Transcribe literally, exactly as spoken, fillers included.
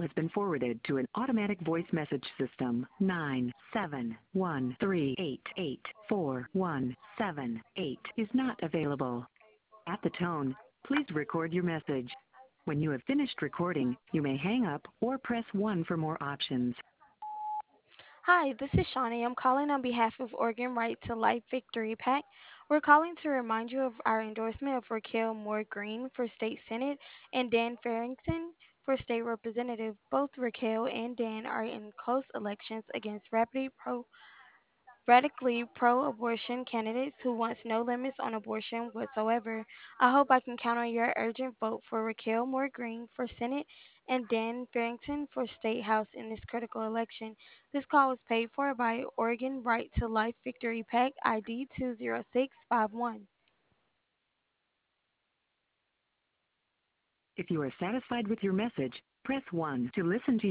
call has been forwarded to an automatic voice message system. nine seven one three eight eight four one seven eight is not available. At the tone, please record your message. When you have finished recording, you may hang up or press one for more options. Hi, this is Shawnee. I'm calling on behalf of Oregon Right to Life Victory PAC. We're calling to remind you of our endorsement of Raquel Moore Green for State Senate and Dan Farrington for State Representative. Both Raquel and Dan are in close elections against rapidly pro radically pro-abortion candidates who wants no limits on abortion whatsoever. I hope I can count on your urgent vote for Raquel Moore Green for Senate and Dan Farrington for State House in this critical election. This call was paid for by Oregon Right to Life Victory PAC I D two zero six five one. If you are satisfied with your message, press one to listen to